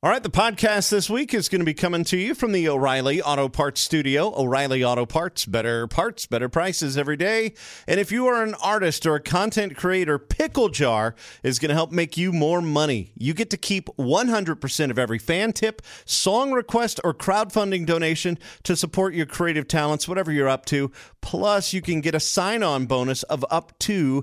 All right, the podcast this week is going to be coming to you from the O'Reilly Auto Parts Studio. O'Reilly Auto Parts, better prices every day. And if you are an artist or a content creator, Pickle Jar is going to help make you more money. You get to keep 100% of every fan tip, song request, or crowdfunding donation to support your creative talents, whatever you're up to. Plus, you can get a sign-on bonus of up to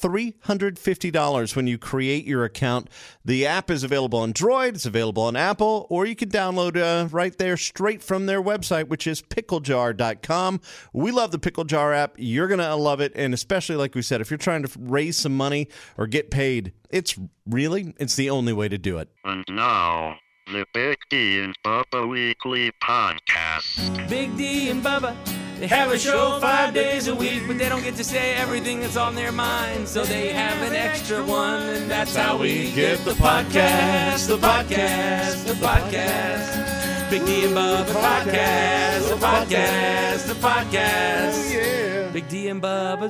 $350 when you create your account. The app is available on Android, it's available on Apple, or you can download right there straight from their website, which is picklejar.com. We love the Pickle Jar app. You're going to love it, and especially, like we said, if you're trying to raise some money or get paid, it's the only way to do it. And now, the Big D and Bubba Weekly Podcast. Big D and Bubba, they have a show 5 days a week, but they don't get to say everything that's on their mind, so they have an extra one, and that's how we get the podcast, the podcast, the podcast. Big D and Bubba podcast, the podcast, the podcast. Yeah. Big D and Bubba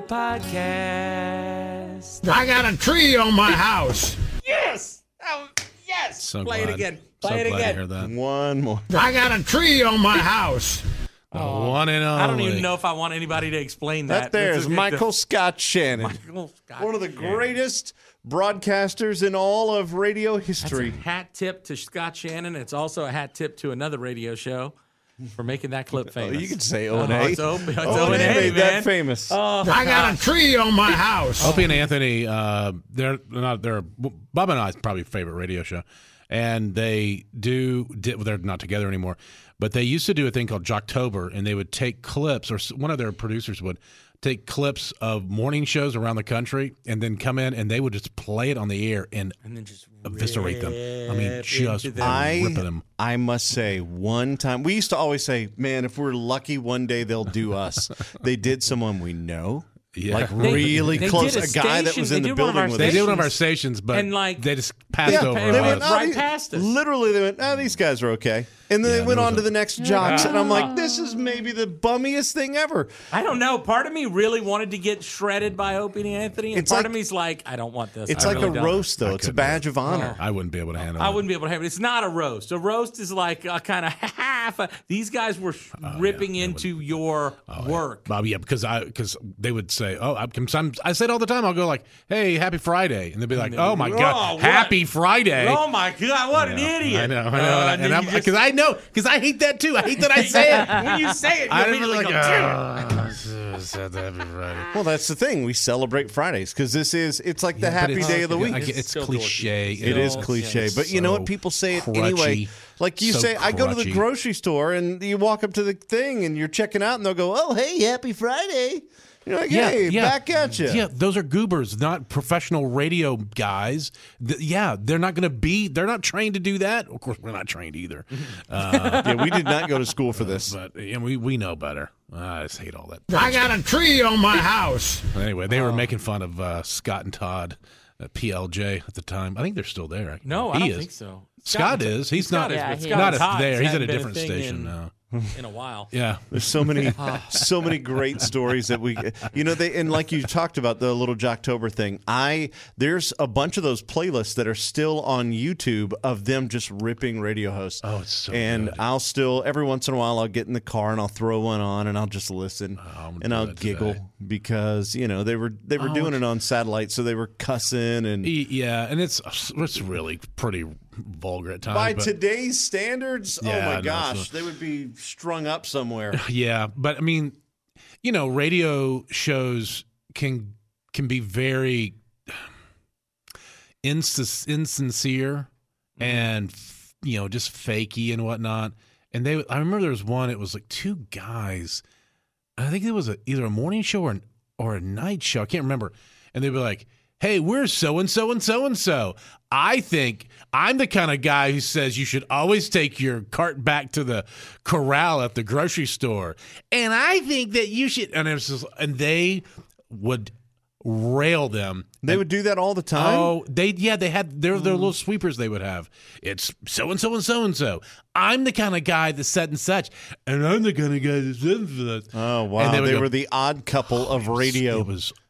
podcast. I got a tree on my house. Yes! Oh, yes! So Play it glad. again. So Play it glad again. to hear that. One more. I got a tree on my house. The one and only. I don't even know if I want anybody to explain that. That there This is is Michael Scott Shannon. Michael Scott One of the Shannon. greatest broadcasters in all of radio That's a history. hat tip to Scott Shannon. It's also a hat tip to another radio show for making that clip famous. You could say O&A. It's O&A, O&A man. made that famous. I got a tree on my house. Opie and Anthony, they're Bob and I's probably favorite radio show, and they're not together anymore, but they used to do a thing called Jocktober, and they would take clips, or one of their producers would take clips of morning shows around the country, and then come in, and they would just play it on the air and And then just eviscerate them. I mean, just into them. ripping them. I must say, one time, we used to always say, man, if we're lucky, one day they'll do us. They did someone we know. Yeah. Like really they close. did A guy that station- was they in the did one of building our with They us. did one of our stations, but And, like, they just passed Yeah, over they us. went right past us. Literally, they went, these guys are okay. And then Yeah, they went there on was to the next jocks, and I'm like, this is maybe the bummiest thing ever. I don't know. Part of me really wanted to get shredded by Opie and Anthony, and It's part like- of me's like, I don't want this. It's I like really a don't. roast, though. It's a couldn't badge do of honor. I wouldn't be able to handle it. I wouldn't be able to have it. It's not a roast. A roast is like a kind of half. These guys were ripping into your work. Bob, yeah, because they would say, I say it all the time. I'll go like, "Hey, happy Friday," and they'd be like, "Oh my God, what? Happy Friday!" Oh my God, what an idiot! I know, and then you just- because I hate that too. I hate that I say it. when you say it, you I immediately like, go, said that Happy Friday. Well, that's the thing. We celebrate Fridays because it's like the happy day of the week. It's still cliche. It is cliche, but you know what? People say it anyway. Like you say, I go to the grocery store and you walk up to the thing and you're checking out and they'll go, "Oh, hey, happy Friday." You're like, "Hey, back at you." Yeah, those are goobers, not professional radio guys. They're not going to be. They're not trained to do that. Of course, we're not trained either. Yeah, we did not go to school for this. But we know better. I just hate all that. I got a tree on my house. Anyway, they were making fun of Scott and Todd at PLJ at the time. I think they're still there. No, I don't think so. Scott is. He's not. Scott is, but Scott Not and Todd there. He's at hadn't a been different thing station now. in a while. Yeah. There's so many great stories that and like you talked about the little Jocktober thing. There's a bunch of those playlists that are still on YouTube of them just ripping radio hosts. Oh, it's so And good. I'll still every once in a while I'll get in the car and I'll throw one on and I'll just listen I'm and gonna I'll do that giggle today. because they were doing it on satellite, so they were cussing and Yeah, and it's really pretty vulgar at times. by but- today's standards, Yeah, oh I my know, gosh, so- they would be strung up somewhere. Yeah, but I mean, radio shows can be very insincere and just fakey and whatnot. And I remember there was one. It was like two guys. I think it was either a morning show or a night show. I can't remember. And they'd be like, "Hey, we're so and so and so and so. I think I'm the kind of guy who says you should always take your cart back to the corral at the grocery store. And I think that you should." And it was just, and they would rail them. They would do that all the time. Oh, they had their little sweepers they would have. It's so and so and so and so. I'm the kind of guy that said and such, and I'm the kind of guy that said and such. Oh, wow. And They go- were the odd couple of radio. It was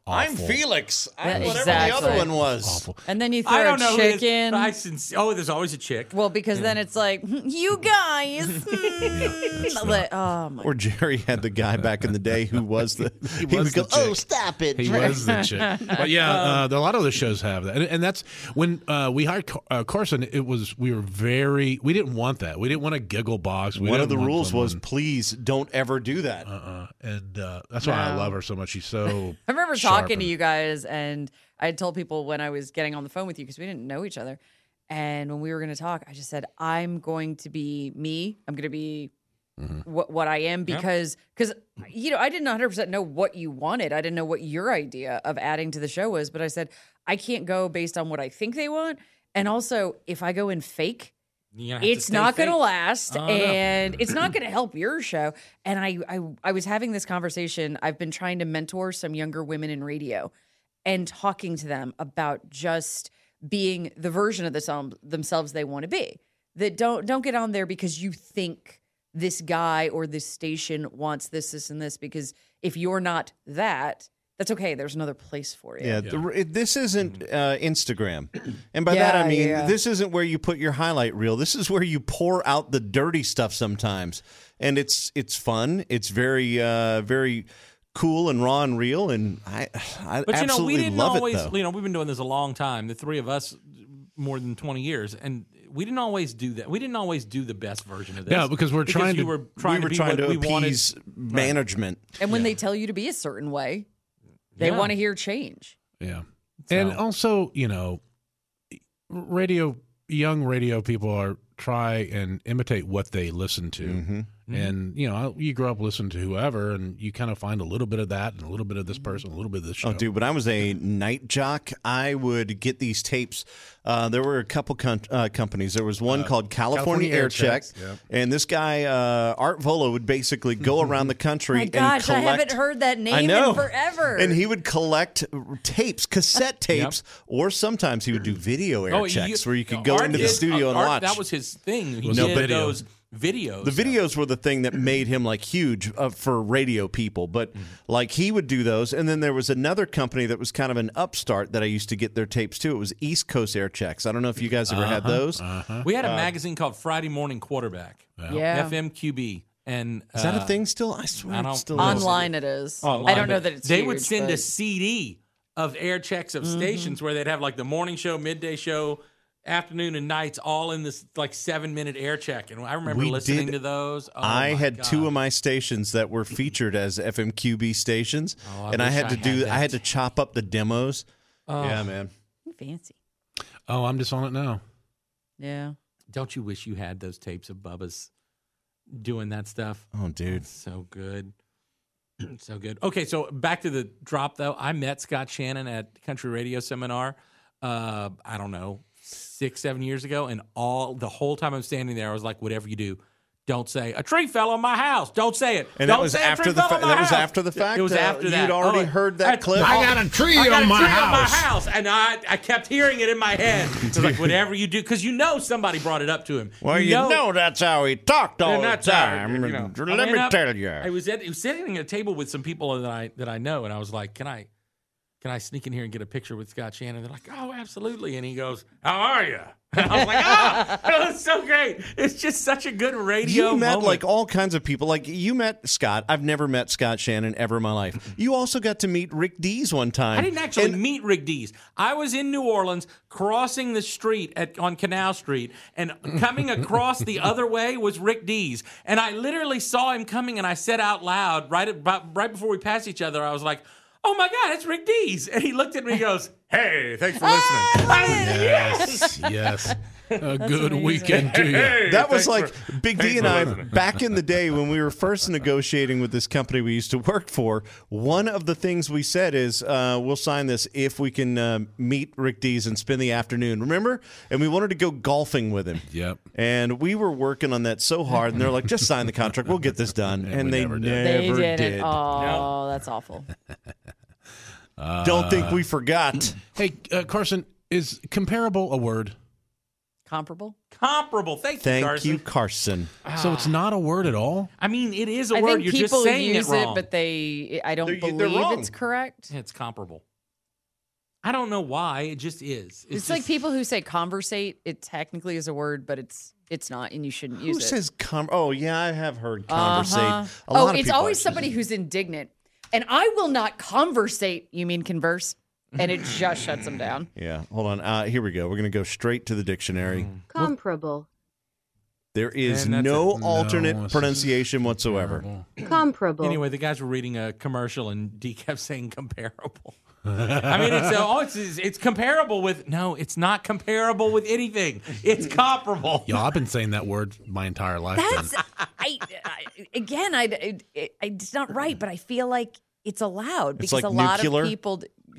I'm awful. Felix. I'm Yeah, whatever exactly. the other one was. Awful. And then you throw I don't know. a who it is, chicken. but there's always a chick. Well, because then it's like, you guys. Oh, my. Or Jerry had the guy back in the day who was the. he was would go, the chick. "Oh, stop it!" He was the chick. But yeah, a lot of the shows have that, and that's when we hired Carson. We didn't want that. We didn't want a giggle box. One of the rules was, please don't ever do that. And that's why I love her so much. She's so. I remember sharp talking to and- you guys, and I had told people when I was getting on the phone with you because we didn't know each other. And when we were going to talk, I just said, I'm going to be me. I'm going to be what I am because I didn't 100% know what you wanted. I didn't know what your idea of adding to the show was. But I said, I can't go based on what I think they want. And also, if I go in fake, it's not going to last, and it's not going to help your show. And I was having this conversation. I've been trying to mentor some younger women in radio and talking to them about just being the version of themselves they want to be. That don't get on there because you think this guy or this station wants this, and this. Because if you're not that, that's okay. There's another place for you. Yeah, this isn't Instagram. And by that, I mean, this isn't where you put your highlight reel. This is where you pour out the dirty stuff sometimes. And it's fun. It's very, very cool and raw and real. And I But absolutely we didn't love always, it, though. we've been doing this a long time, the three of us, more than 20 years. And we didn't always do that. We didn't always do the best version of this. Yeah, because we're trying to- you were trying we were to be trying what to we wanted. appease management. And when they tell you to be a certain way, they want to hear change. Yeah. And also, young radio people try and imitate what they listen to. Mm-hmm. And, you grow up listening to whoever, and you kind of find a little bit of that and a little bit of this person, a little bit of this show. Oh, dude, when I was a night jock, I would get these tapes. There were a couple companies. There was one called California Air Check. Yep. And this guy, Art Volo, would basically go around the country My gosh, and collect. I haven't heard that name I know. in forever. And he would collect tapes, cassette tapes, or sometimes he would do video air checks where you could go Art into the did- studio and Art, watch. That was his thing. He No did video. those videos. The videos were the thing that made him like huge for radio people, but like he would do those. And then there was another company that was kind of an upstart that I used to get their tapes too. It was East Coast Air Checks. I don't know if you guys ever had those. We had a magazine called Friday Morning Quarterback, Yeah. FMQB. And Is that a thing still? I swear I don't- it still is. Online it is. Online, I don't know but that it's They huge, would send but- a CD of air checks of stations where they'd have like the morning show, midday show, afternoon and nights all in this like 7-minute air check. And I remember We listening did- to those. Oh, I my had God. two of my stations that were featured as FMQB stations, and I wish had I to had do. that. I had to chop up the demos. Yeah, man. Fancy. Oh, I'm just on it now. Yeah. Don't you wish you had those tapes of Bubba's doing that stuff? Oh, dude. So good. So good. Okay, so back to the drop, though. I met Scott Shannon at Country Radio Seminar, I don't know, 6-7 years ago, and the whole time I'm standing there, I was like, whatever you do, don't say, a tree fell on my house. Don't say it. And don't that was say a after tree the fell on my that was house. after the fact. It was after that. You'd already heard that clip. I got a tree I got on a my tree house. on my house, and I kept hearing it in my head. I was like, whatever you do, because somebody brought it up to him. Well, you know that's how he talked all And the that's how, time. you know. Let I me went up- tell you. I was sitting at a table with some people that I know, and I was like, "Can I sneak in here and get a picture with Scott Shannon?" They're like, "Oh, absolutely." And he goes, "How are you?" And I was like, "Oh, it was so great." It's just such a good radio You met moment. like all kinds of people. Like you met Scott. I've never met Scott Shannon ever in my life. You also got to meet Rick Dees one time. I didn't actually And- meet Rick Dees. I was in New Orleans crossing the street on Canal Street, and coming across the other way was Rick Dees. And I literally saw him coming, and I said out loud, right before we passed each other, I was like, "Oh my God, it's Rick Dees." And he looked at me and goes, "Hey, thanks for listening." I was, yes. Yes. A good weekend to you. Hey, That was thanks like Big D and I back in the day when we were first negotiating with this company we used to work for. One of the things we said is we'll sign this if we can meet Rick Dees and spend the afternoon. Remember? And we wanted to go golfing with him. Yep. And we were working on that so hard, and they're like, "Just sign the contract. We'll get this done." And we they never never did. They didn't. did. Oh, that's awful. Don't think we forgot. Hey, Carson, is comparable a word? Comparable? Comparable. Thank Thank Carson. you, Carson. So it's not a word at all? I mean, it is a I word. think You're people just saying use it wrong. but I don't They're believe wrong. it's correct. It's comparable. I don't know why. It just is. It's like people who say conversate. It technically is a word, but it's not, and you shouldn't use Who it. says Oh, yeah, I have heard conversate. Uh-huh. A lot of It's people always actually somebody say- who's indignant. And I will not conversate. You mean converse? And it just shuts them down. Yeah, hold on. Here we go. We're going to go straight to the dictionary. Comparable. There is And that's no it. alternate No, it's pronunciation whatsoever. Terrible. Comparable. Anyway, the guys were reading a commercial and D kept saying comparable. I mean, it's comparable with it's not comparable with anything. It's comparable. Yeah, I've been saying that word my entire life. That's it's not right, but I feel like it's allowed It's because like a lot nuclear? of people.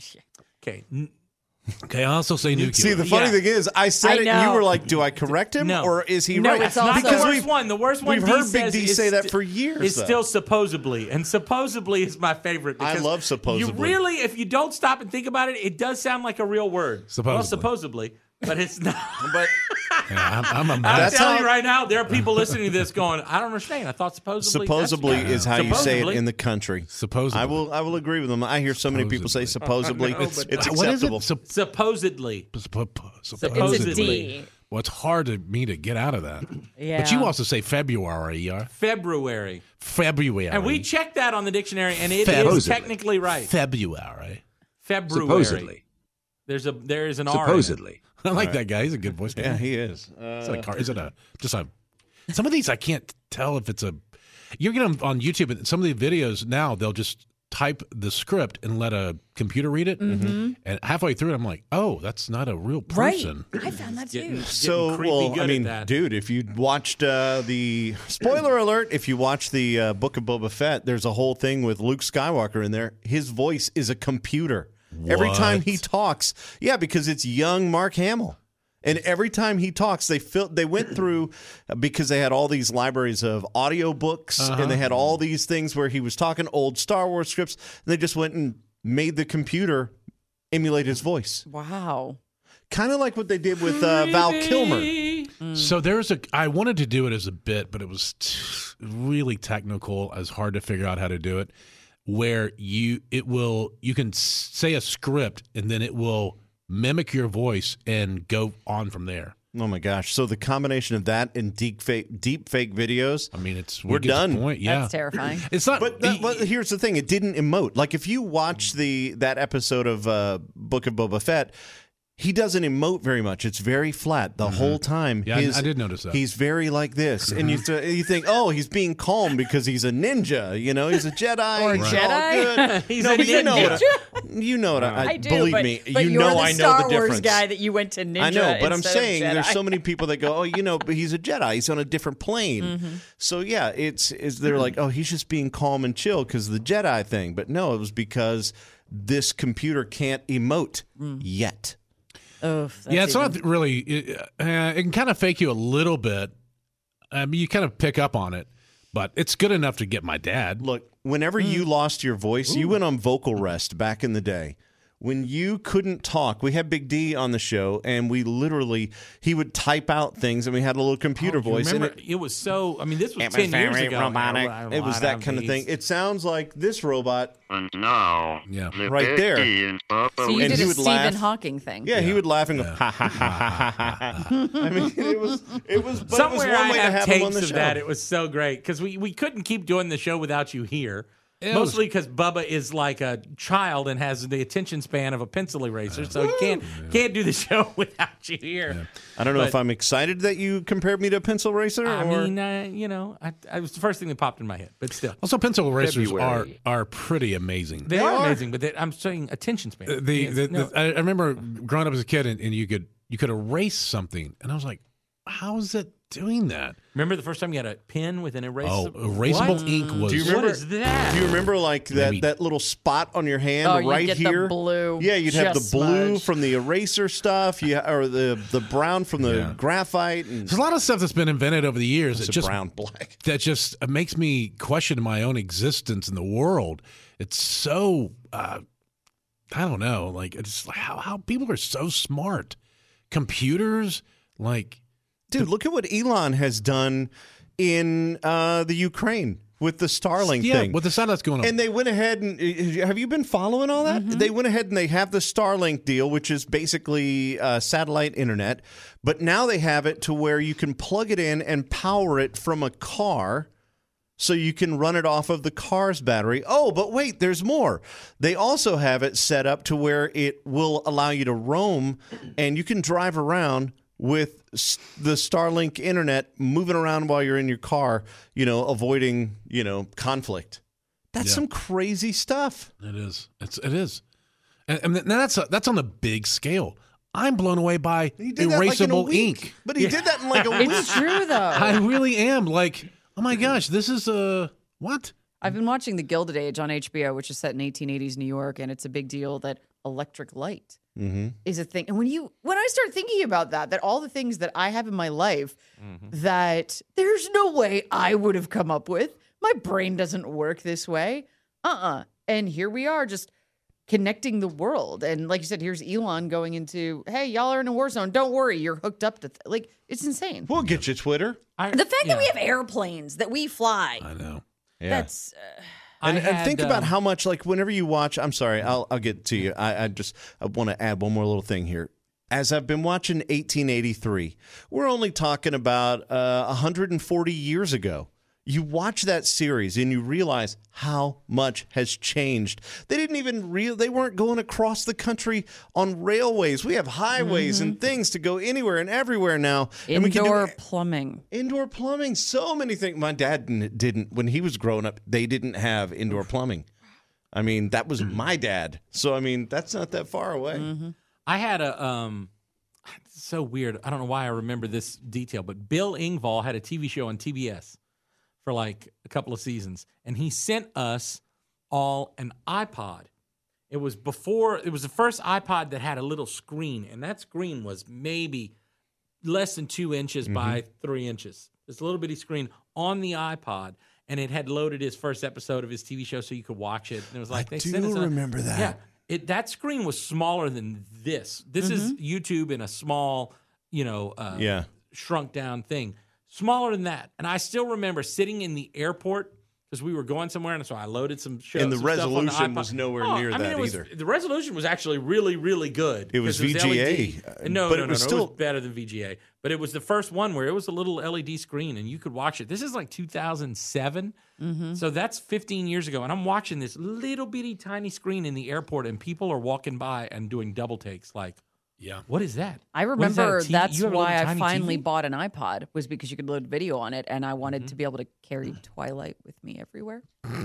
Okay. Okay, I also say nuclear. See, the funny Yeah. thing is, I said I it, and you know. were like, do I correct him? No. Or is he No, right? it's Not also- the Because worst one. The worst one we've D heard Big says D is say that st- for years, It's though. still supposedly. And supposedly is my favorite. I because love supposedly. You really, if you don't stop and think about it, it does sound like a real word. Well, supposedly. But it's not. But Yeah, I'm a I'm That's telling how- you right now, there are people listening to this going, I don't understand. I thought supposedly. supposedly that's- is how you say it Supposedly. in the country. supposedly. I will agree with them. I hear so many people say supposedly. No, but- It's What is acceptable. it? Supposedly. It's a Supposedly. D. Well, it's hard to me to get out of that. Yeah. But you also say February, yeah? February. February. And we checked that on the dictionary, and it is Supposedly. technically right. February. February. There is an R. in it. I like that guy. He's a good voice. Yeah, he is. Is it some of these I can't tell if it's a. You're getting them on YouTube, and some of the videos now they'll just type the script and let a computer read it, and halfway through it, I'm like, oh, that's not a real Right. person. I found that too. So, creepy well, good I at mean, that. dude, if you watched the spoiler alert, if you watch the Book of Boba Fett, there's a whole thing with Luke Skywalker in there. His voice is a computer. Every time he talks, because it's young Mark Hamill. And every time he talks, they went through because they had all these libraries of audiobooks and they had all these things where he was talking old Star Wars scripts. And they just went and made the computer emulate his voice. Wow. Kind of like what they did with Val Kilmer. So I wanted to do it as a bit, but it was really technical. It was hard to figure out how to do it. Where you can say a script and then it will mimic your voice and go on from there. Oh my gosh! So the combination of that and deep fake videos. I mean, We're we get the done. point. Yeah, That's terrifying. It's not. But here's the thing: it didn't emote. Like if you watch that episode of Book of Boba Fett, he doesn't emote very much. It's very flat the whole time. Yeah, I did notice that. He's very like this, and you think, oh, he's being calm because he's a ninja. You know, he's a Jedi. Or he's Jedi. all good. He's no, a but you know ninja. what? You know what? I do. Believe but, me. but you you're know the I know Star the difference. Wars guy that you went to ninja. I know, but I'm instead of saying there's Jedi. so many people that go, oh, but he's a Jedi. He's on a different plane. So yeah, they're like, oh, he's just being calm and chill because of the Jedi thing. But no, it was because this computer can't emote yet. Oof, Yeah, it's not really. It can kind of fake you a little bit. I mean, you kind of pick up on it, but it's good enough to get my dad. Look, whenever you lost your voice, you went on vocal rest back in the day. When you couldn't talk, we had Big D on the show, and he would type out things, and we had a little computer voice. Remember, and it was so. I mean, this was it 10 years ago. it was that kind of thing. It sounds like this robot. And now, Yeah. the Right there. Becky and Papa So you and did he a would Stephen laugh. Hawking thing. Yeah, he would laugh and go, ha, ha, ha, ha, ha, ha. I mean, it was but it was Somewhere one I way to have have him on tapes the of show. that. It was so great because we couldn't keep doing the show without you here. It was- Mostly because Bubba is like a child and has the attention span of a pencil eraser, so he can't do the show without you here. I don't know But- if I'm excited that you compared me to a pencil racer. I or... mean, it was the first thing that popped in my head, but still, Also, pencil erasers February. are pretty amazing. they are amazing. But I'm saying attention span. I remember growing up as a kid, and you could erase something, and I was like, "How is it doing that?" Remember the first time you had a pen with an eraser? Oh, erasable What? ink was. Do you remember? What is that? Do you remember like that little spot on your hand Oh, you right get the here? blue Yeah, you'd have the just blue smudged. from the eraser stuff, or the brown from the graphite, and There's a lot of stuff that's been invented over the years it's that a just brown black. makes me question my own existence in the world. It's so I don't know, like it's like how people are so smart. Computers, Like, Dude, look at what Elon has done in the Ukraine with the Starlink thing. with the satellites going on. And they went ahead and have you been following all that? They went ahead and they have the Starlink deal, which is basically satellite internet. But now they have it to where you can plug it in and power it from a car. So you can run it off of the car's battery. Oh, but wait, there's more. They also have it set up to where it will allow you to roam and you can drive around with the Starlink internet moving around while you're in your car, avoiding, conflict. That's some crazy stuff. It is. It is. And that's on the big scale. I'm blown away by erasable ink. But he did that in like a week. It's true, though. I really am. Like, oh my gosh, this is what? I've been watching The Gilded Age on HBO, which is set in 1880s New York, and it's a big deal that electric light is a thing. And when I start thinking about that all the things that I have in my life that there's no way I would have come up with, my brain doesn't work this way. And here we are just connecting the world. And like you said, here's Elon going into, hey, y'all are in a war zone. Don't worry, you're hooked up to it's insane. We'll get you Twitter. The fact that we have airplanes that we fly. I know. Yeah. That's And think about how much, like, whenever you watch, I'm sorry, I'll get to you. I want to add one more little thing here. As I've been watching 1883, we're only talking about 140 years ago. You watch that series and you realize how much has changed. They didn't even they weren't going across the country on railways. We have highways and things to go anywhere and everywhere now. indoor plumbing. Indoor plumbing, so many things. My dad didn't, when he was growing up, they didn't have indoor plumbing. I mean, that was my dad. So, I mean, that's not that far away. I had it's so weird. I don't know why I remember this detail, but Bill Engvall had a TV show on TBS for like a couple of seasons, and he sent us all an iPod. It was the first iPod that had a little screen, and that screen was maybe less than 2 inches by 3 inches. This little bitty screen on the iPod, and it had loaded his first episode of his TV show so you could watch it. And it was like, I do remember that. Yeah, that screen was smaller than this. This is YouTube in a small, shrunk down thing. Smaller than that. And I still remember sitting in the airport because we were going somewhere, and so I loaded some shows. And the some stuff on the resolution iPod. was nowhere near that either. The resolution was actually really, really good. It was VGA. LED. No, but it was still it was better than VGA. But it was the first one where it was a little LED screen, and you could watch it. This is like 2007. So that's 15 years ago. And I'm watching this little bitty tiny screen in the airport, and people are walking by and doing double takes like, Yeah. what is that? I remember What is that, that's you have a why little I tiny finally TV? bought an iPod, was because you could load video on it, and I wanted to be able to carry Twilight with me everywhere.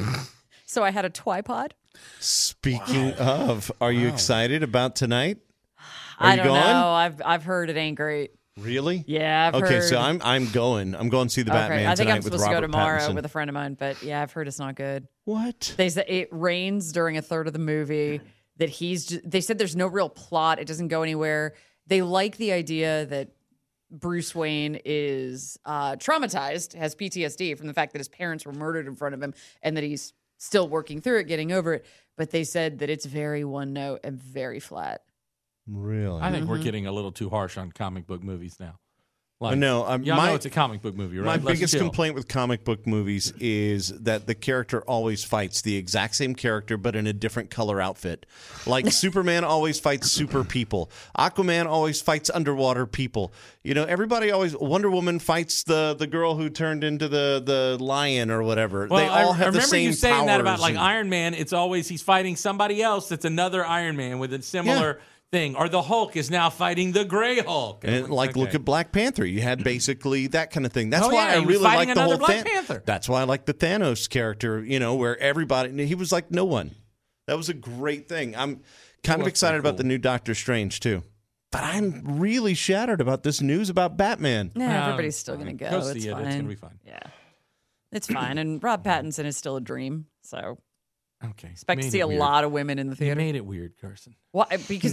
So I had a Twipod. Speaking of, are you excited about tonight? Are I you don't going? know. I've heard it ain't great. Really? Yeah, I've Okay, heard. so I'm going. I'm going to see the Batman I think tonight I'm with supposed to go Robert tomorrow Pattinson. with a friend of mine, but yeah, I've heard it's not good. What? They said it rains during a third of the movie. That they said there's no real plot. It doesn't go anywhere. They like the idea that Bruce Wayne is traumatized, has PTSD from the fact that his parents were murdered in front of him, and that he's still working through it, getting over it. But they said that it's very one note and very flat. Really? I think we're getting a little too harsh on comic book movies now. Like, No, y'all my- know it's a comic book movie, right? My Let's biggest chill. complaint with comic book movies is that the character always fights the exact same character, but in a different color outfit. Like Superman always fights super people. Aquaman always fights underwater people. Everybody always. Wonder Woman fights the girl who turned into the lion or whatever. Well, they all have I the remember same you saying that about powers like and- Iron Man. It's always he's fighting somebody else that's another Iron Man with a similar thing. Or the Hulk is now fighting the Gray Hulk. And look at Black Panther. You had basically that kind of thing. That's Oh, why yeah, I he was really fighting like the another whole Black Panther. That's why I like the Thanos character, where everybody, he was like no one. That was a great thing. I'm kind of was excited pretty about the cool. new Doctor Strange too. But I'm really shattered about this news about Batman. Yeah, everybody's still going to go. Go It's see it. fine. It's going to be fine. Yeah, it's fine. And Rob Pattinson is still a dream. So Okay. expect to see a lot of women in the You theater. made it weird, Carson. Why? Because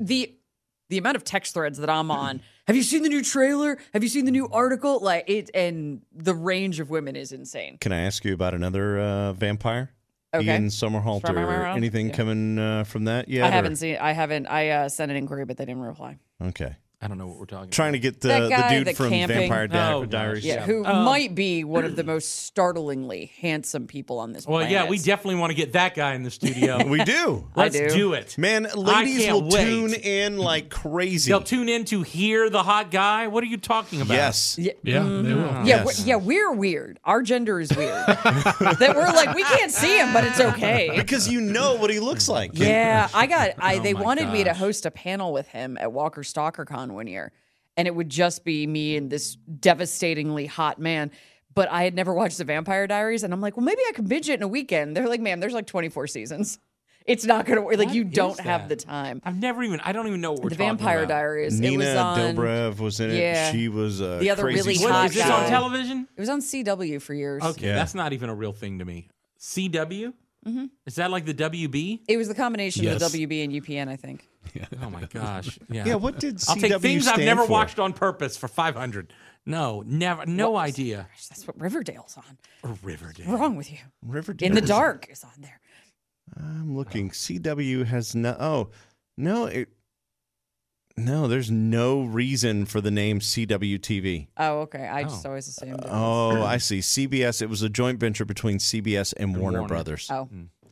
the amount of text threads that I'm on. Have you seen the new trailer? Have you seen the new article? Like it, and the range of women is insane. Can I ask you about another vampire? Okay. Ian Somerhalder. Somerhalder? Anything Yeah. coming from that yet? I haven't seen. I haven't. I sent an inquiry, but they didn't reply. Okay. I don't know what we're talking Trying to get That the guy dude that from camping. Vampire Oh, Diaries. Yeah, Yeah. who might be one of the most startlingly handsome people on this Well, planet. yeah, we definitely want to get that guy in the studio. We do. Let's do. do it. Man, I ladies can't will wait. tune in like crazy. They'll tune in to hear the hot guy. What are you talking about? Yes. Yeah, Yeah, they will. yeah, we're weird. Our gender is weird. That we're like, we can't see him, but it's okay. Because you know what he looks like. Yeah, they my wanted me to gosh. host a panel with him at Walker Stalker Con one year, and it would just be me and this devastatingly hot man. But I had never watched The Vampire Diaries, and I'm like, well, maybe I can binge it in a weekend. They're like, ma'am, there's like 24 seasons. It's not going to work. Like, What you don't is have that? the time. I don't even know what we're The talking Vampire about. Diaries. Nina it was on. Dobrev was in it. Yeah. She was The other crazy really star. hot Is this guy. on television? It was on CW for years. Okay, Yeah. that's not even a real thing to me. CW? Mm-hmm. Is that like the WB? It was the combination Yes. of WB and UPN, I think. Oh my gosh. Yeah. Yeah, what did CW I'll take things I've stand never for? watched on purpose for 500. No, never. No idea. Gosh, that's what Riverdale's on. Or Riverdale. What's wrong with you? Riverdale. In the Dark is on there. I'm looking. CW has no. Oh, no. No, there's no reason for the name CW TV. Oh, okay. I just always assumed it was. Oh, I see. CBS. It was a joint venture between CBS and Warner Warner. Brothers. Oh.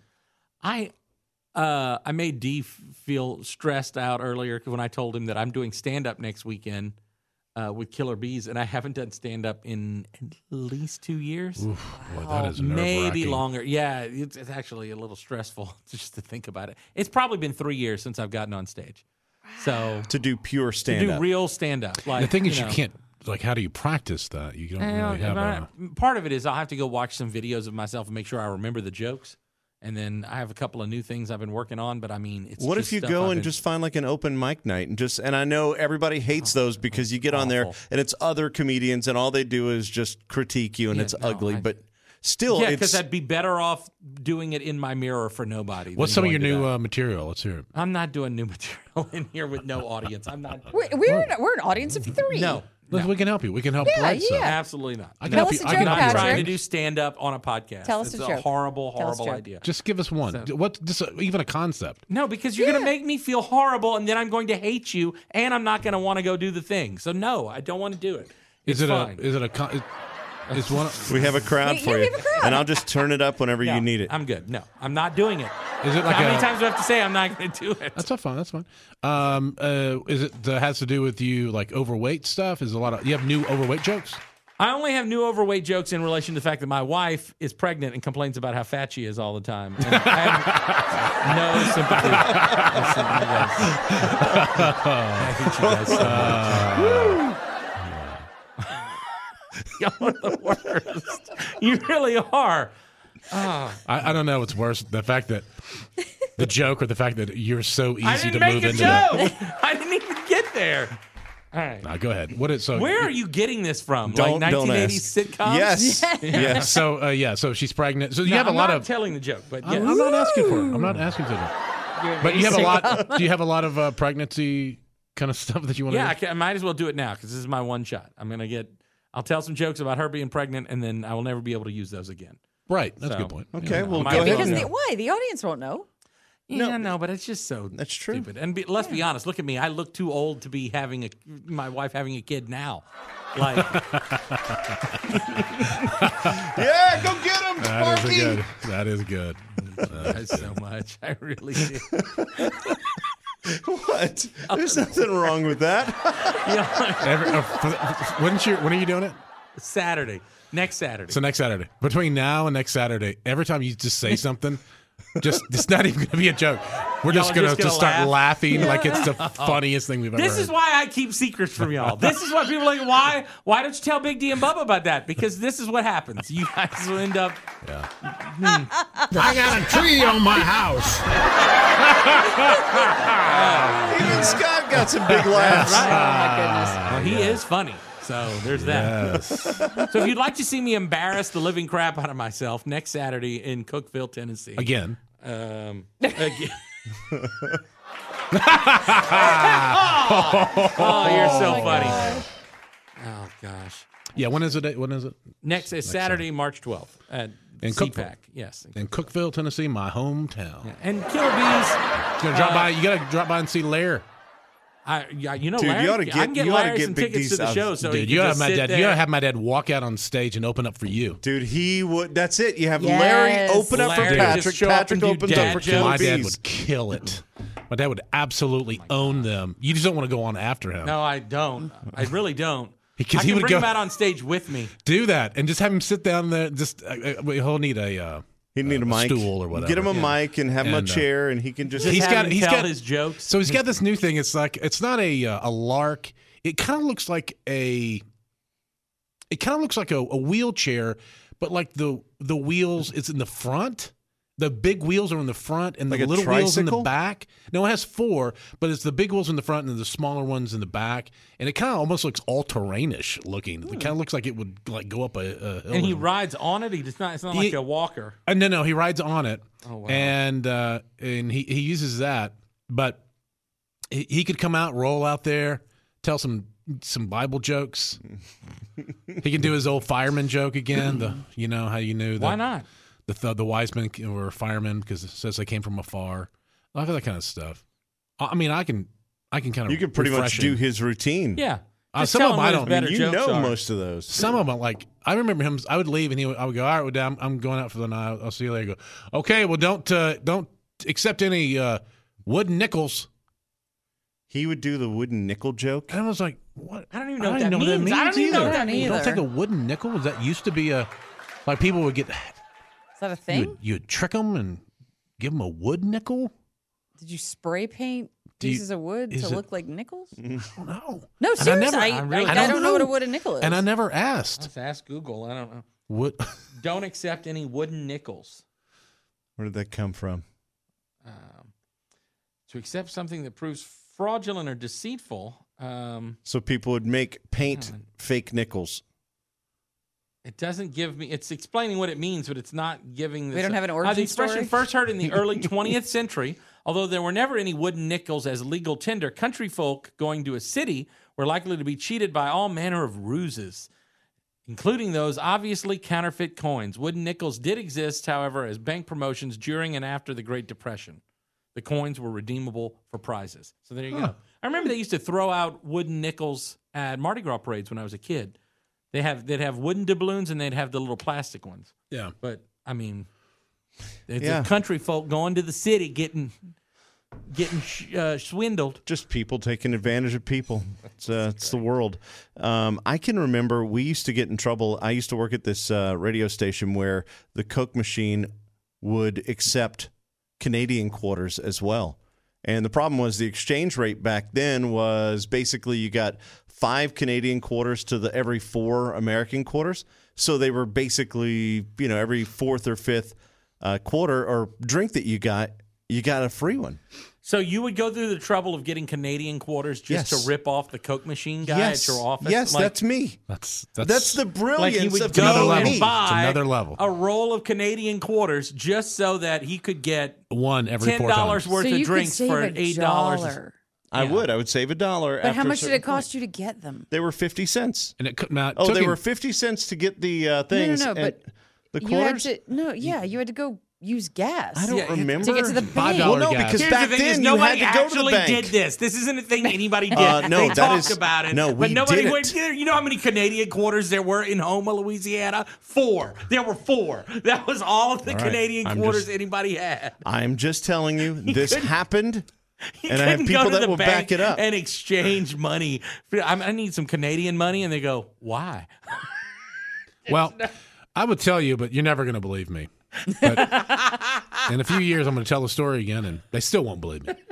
I made Dee feel stressed out earlier when I told him that I'm doing stand up next weekend with Killer Bees, and I haven't done stand up in at least 2 years. Boy, that is Maybe nerve-wracking. longer. Yeah, it's actually a little stressful just to think about it. It's probably been 3 years since I've gotten on stage. So To do pure to stand do up. real stand up. Like The thing is, know, you can't. Like, how do you practice that? You don't really have a. part of it is I'll have to go watch some videos of myself and make sure I remember the jokes. And then I have a couple of new things I've been working on, but I mean, it's What just if you stuff go I've and been- just find like an open mic night and I know everybody hates those because you get on there awful. and it's other comedians and all they do is just critique you and Yeah, it's no, ugly, I- but still Yeah, it's because I'd be better off doing it in my mirror for nobody. What's than some of your going to new that. material? Let's hear it. I'm not doing new material in here with no audience. I'm not. We're an audience of 3. No, Listen, we can help you. We can help Yeah, write stuff. yeah. absolutely not. I can Tell help us you. a I can joke, help I'm you. trying to Patrick. do stand up on a podcast. Tell us it's a a joke. horrible, Tell us a horrible joke. idea. Just give us one. What? Just even a concept. No, because you're going to make me feel horrible, and then I'm going to hate you, and I'm not going to want to go do the thing. So no, I don't want to do it. Is It's it fine. a? Is it a? Is one? we have a crowd Yeah, for we you have a crowd. and I'll just turn it up whenever No, you need it. I'm good. No, I'm not doing it. Is it like How many a? times do I have to say I'm not going to do it? That's fine. That's fine. Is it has to do with you like overweight stuff? Is a lot of you have new overweight jokes? I only have new overweight jokes in relation to the fact that my wife is pregnant and complains about how fat she is all the time. And I have no sympathy. I hate you guys so much. Y'all are the worst. You really are. I don't know what's worse, the fact that the joke or the fact that you're so I easy didn't to make move a into. That. joke. I didn't even get there. All right. Go ahead. What is so? Where are you getting this from? Don't like 1980s ask. sitcoms? Yes. Yes. So she's pregnant. So you No, have a I'm lot not of. telling the joke, but yes. I'm not asking for it. I'm not asking for it. But you have a lot. Do you have a lot of pregnancy kind of stuff that you want Yeah, to? I might as well do it now because this is my one shot. I'll tell some jokes about her being pregnant, and then I will never be able to use those again. Right. That's a So- good point. Okay, Yeah. well, Might go be ahead. able Because to- why? The audience won't know. Yeah, no, but it's just so That's true. stupid. And let's be honest. Look at me. I look too old to be having my wife having a kid now. Like, Yeah, go get him, That is Sparky. good. That is good. that's so much. I really do. What? There's nothing wrong with that. When are you doing it? Saturday. Next Saturday. So next Saturday. Between now and next Saturday, every time you just say something, it's not even going to be a joke. We're just Y'all going to just start gonna laughing like it's the funniest thing we've ever This heard. is why I keep secrets from y'all. This is why people are like, why don't you tell Big D and Bubba about that? Because this is what happens. You guys will end up. I got a tree on my house. Even Scott got some big laughs. Oh my goodness. Well, he is funny. So there's that. Yes. So if you'd like to see me embarrass the living crap out of myself next Saturday in Cookeville, Tennessee. Again. Again. you're so funny. Oh gosh. Yeah, when is it? When is it? Next is Saturday, March 12th at In CPAC. Cookeville. Yes. In Cookeville, Tennessee, my hometown. And Killer Bees. Gonna drop by. You got to drop by and see Lair. Yeah, Dude, Larry, you ought to I can get you ought to Larry get some Big tickets to the D's show. So Dude, he you can have just my sit dad. there. You gotta have my dad walk out on stage and open up for you. Dude, he would. That's it. You have Yes. Larry open up for Larry Patrick. just show up Patrick and do opens dad up for jokes. Killer My dad Bees. would kill it. My dad would absolutely own them. You just don't want to go on after him. No, I don't. I really don't. Because I he can would bring go him out on stage with me. do that and just have him sit down there. Just he'll need He'd need a mic, stool or whatever. Get him a mic and have him a And, chair, and he can just. He's Have got- him he's tell got- his jokes. So he's got this new thing. It's like it's not a lark. It kind of looks like a wheelchair, but like the wheels it's in the front. The big wheels are in the front, and Like the a little wheels in the tricycle? back. No, it has 4, but it's the big wheels in the front and the smaller ones in the back. And it kind of almost looks all-terrainish looking. It kind of looks like it would like go up a hill. And he rides on it. It's not like a walker. No, he rides on it. Oh, wow. And he uses that, but he could come out, roll out there, tell some Bible jokes. He can do his old fireman joke again. How you knew that Why not? the wise men were firemen because it says they came from afar. Like that kind of stuff. I mean, I can kind of You can pretty much refresh do him. his routine. Yeah. Just some tell of him them I what his don't- better You jokes know are. most of those. Some of them, like I remember him. I would leave, and I would go, "All right, well, Dad, I'm going out for the night. I'll see you later." Go, okay, well, don't accept any wooden nickels. He would do the wooden nickel joke. And I was like, "What? I don't even know what didn't that know means. I don't even know what that means. You don't either. take a wooden nickel? Was that used to be like people would get Is that a thing? you'd trick them and give them a wood nickel? Did you spray paint Do you- pieces of wood is to it- look like nickels? I don't know. No, And I seriously. never- I, I really I don't don't know what a know. wooden nickel is. And I never asked. Let's ask Google. I don't know. What? Don't accept any wooden nickels. Where did that come from? To accept something that proves fraudulent or deceitful, So people would paint fake nickels. it doesn't give me. It's explaining what it means, but it's not giving. This, We don't have an The origin expression story? first heard in the early 20th century. Although there were never any wooden nickels as legal tender, country folk going to a city were likely to be cheated by all manner of ruses, including those obviously counterfeit coins. Wooden nickels did exist, however, as bank promotions during and after the Great Depression. The coins were redeemable for prizes. So there you go. I remember they used to throw out wooden nickels at Mardi Gras parades when I was a kid. They'd have wooden doubloons and they'd have the little plastic ones. Yeah. But I mean, it's Yeah. the country folk going to the city getting swindled. Just people taking advantage of people. It's the world. I can remember we used to get in trouble. I used to work at this radio station where the Coke machine would accept Canadian quarters as well. And the problem was the exchange rate back then was basically you got 5 Canadian quarters to every 4 American quarters. So they were basically, every 4th or 5th quarter or drink that you got a free one. So you would go through the trouble of getting Canadian quarters just Yes. to rip off the Coke machine guy at your office? Yes, Like- that's me. That's That's the Like brilliance he would of another go level. and It's buy another level. a roll of Canadian quarters just so that he could get one every 4 $10 times. worth so of you could drinks save for $8. $8. I Yeah. would. I would save $1. But how much did it cost you to get them? They were 50 cents. And it couldn't out. Oh, they were 50 cents to get the things. No, and but the you had quarters. you had to go use gas. I don't Yeah, remember. to get to the bank. $5 Well, no, gas. because Here's back the thing: is then you had nobody to go to the actually bank. did this. This isn't a thing anybody did. No, they that talked is- about it. no, but we nobody didn't. went. You know how many Canadian quarters there were in Houma, Louisiana? 4. There were 4. That was all of the All right. Canadian I'm quarters just- anybody had. I'm just telling you, this couldn't- happened, He and I have couldn't go people to that the will bank back it up. and exchange money. I need some Canadian money, and they go, "Why?" Well, I would tell you, but you're never going to believe me. But in a few years, I'm going to tell the story again, and they still won't believe me.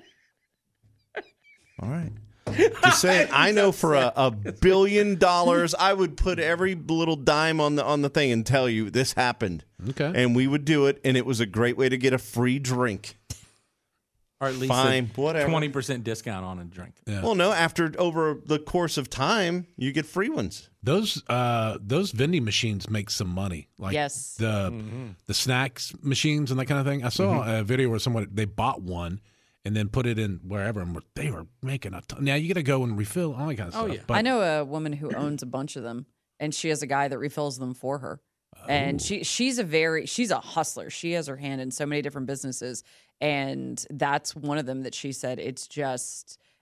All right. Just saying, I know for $1 billion, I would put every little dime on the thing and tell you this happened. Okay. And we would do it, and it was a great way to get a free drink. Or at least Fine, whatever. 20% discount on a drink. Yeah. Well, no, over the course of time, you get free ones. Those vending machines make some money. Like Yes. the snacks machines and that kind of thing. I saw a video where someone they bought one and then put it in wherever, and they were making a ton. Now you got to go and refill all that kind of Oh, stuff. yeah. But I know a woman who owns a bunch of them, and she has a guy that refills them for her. And she's a hustler. She has her hand in so many different businesses, and that's one of them that she said it's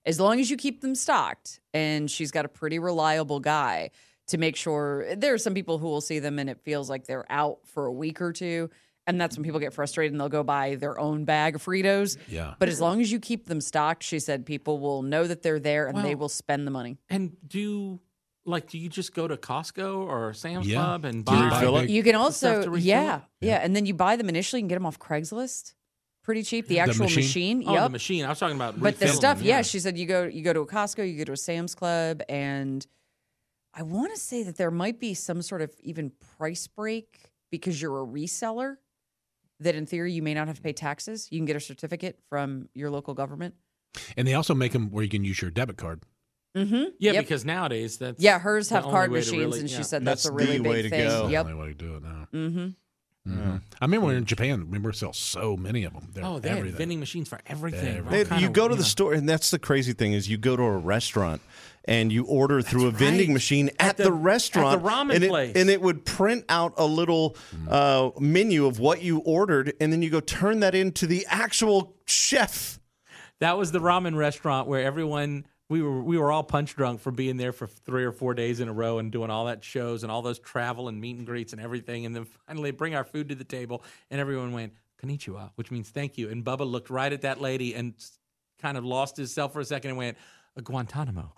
as long as you keep them stocked, and she's got a pretty reliable guy to make sure. There are some people who will see them and it feels like they're out for a week or two. And that's when people get frustrated and they'll go buy their own bag of Fritos. Yeah. But as long as you keep them stocked, she said people will know that they're there and they will spend the money. And do you just go to Costco or Sam's Yeah. Club and Do you buy refill it? You can stuff also, to refill yeah. it? And then you buy them initially and get them off Craigslist. Pretty cheap. The actual machine. Oh, Yep. the machine. I was talking about But the refilling stuff, them, yeah, she said you go to a Costco, you go to a Sam's Club, and I want to say that there might be some sort of even price break because you're a reseller, that in theory you may not have to pay taxes. You can get a certificate from your local government. And they also make them where you can use your debit card. Mm-hmm. Yeah, because nowadays that's hers have the card only way to machines, really- and she yeah. said that's a That's really the way big to thing. go. Yep. The only way to do it now. Mm-hmm. I remember when in Japan, they sell so many of them. They're Oh, they had everything. vending machines for everything. Everything. All You kind go of, to the know. store, and that's the crazy thing is you go to a restaurant and you order through a vending right. machine at the- the restaurant, at the ramen and place. and it would print out a little menu of what you ordered, and then you go turn that into the actual chef. That was the ramen restaurant where everyone we were all punch drunk for being there for 3 or 4 days in a row and doing all that shows and all those travel and meet and greets and everything. And then finally bring our food to the table and everyone went, "Konnichiwa," which means thank you. And Bubba looked right at that lady and kind of lost himself for a second and went, "Guantanamo."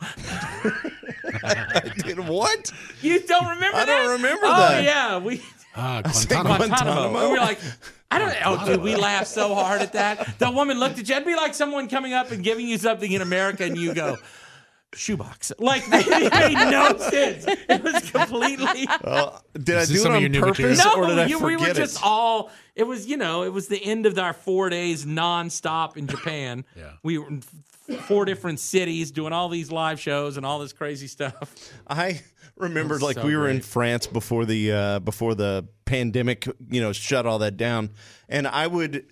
Did what? You don't remember I that? don't remember oh, that. Oh, yeah. We Guantanamo. Guantanamo. And we were like, I don't know. Oh, dude, we laughed so hard at that. The woman looked at you. It'd be like someone coming up and giving you something in America and you go, "Shoebox." Like, it made no sense. It was completely. Did I Is this do it some of on your new purpose, material? or did I we were forget just it? all. It was, it was the end of our 4 days nonstop in Japan. Yeah. We were in 4 different cities doing all these live shows and all this crazy stuff. I remember That's like so we were in great. France before the pandemic, shut all that down. And I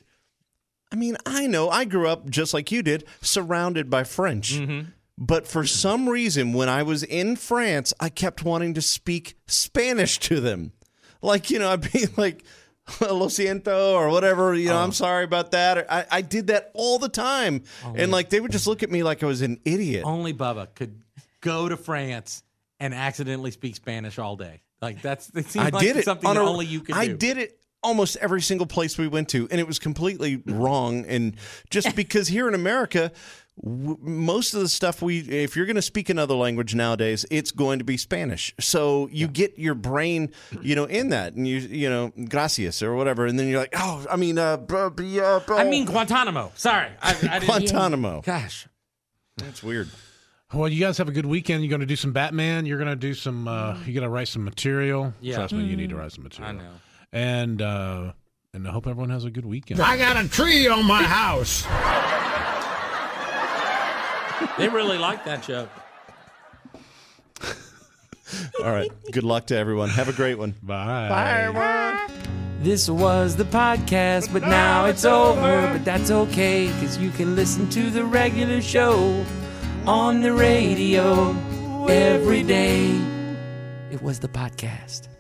know I grew up just like you did, surrounded by French. Mm-hmm. But for some reason, when I was in France, I kept wanting to speak Spanish to them. Like, I'd be like, "Lo siento," or whatever, I'm sorry about that. I did that all the time. And like, they would just look at me like I was an idiot. Only Bubba could go to France and accidentally speak Spanish all day. Like, it seems I like did it something that only you could do. I did it almost every single place we went to, and it was completely wrong. And just because here in America, most of the stuff if you're going to speak another language nowadays, it's going to be Spanish. So you get your brain, in that, and gracias or whatever, and then you're like, oh, I mean Guantanamo. Sorry, I didn't. Guantanamo. Gosh, That's weird. Well, you guys have a good weekend. You're going to do some Batman. You're going to do some. You're going to write some material. Yeah. Trust me, you need to write some material. I know. And I hope everyone has a good weekend. I got a tree on my house. They really like that joke. All right. Good luck to everyone. Have a great one. Bye. This was the podcast, but now it's over. But that's okay, because you can listen to the regular show on the radio every day. It was the podcast.